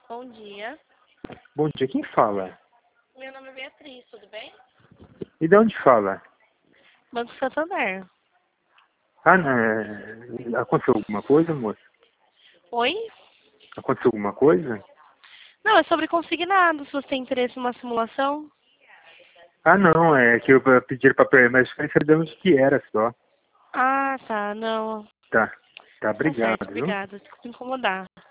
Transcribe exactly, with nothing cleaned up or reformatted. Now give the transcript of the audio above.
Bom dia. Bom dia, quem fala? Meu nome é Beatriz, tudo bem? E de onde fala? Banco Santander. Ah, não, é... aconteceu alguma coisa, moça? Oi? Aconteceu alguma coisa? Não, é sobre consignado, se você tem interesse em uma simulação. Ah, não, é que eu pedi para mas eu queria saber de onde que era só. Ah, tá, não. Tá, tá, Tá certo, obrigado, viu? obrigada. Desculpa incomodar.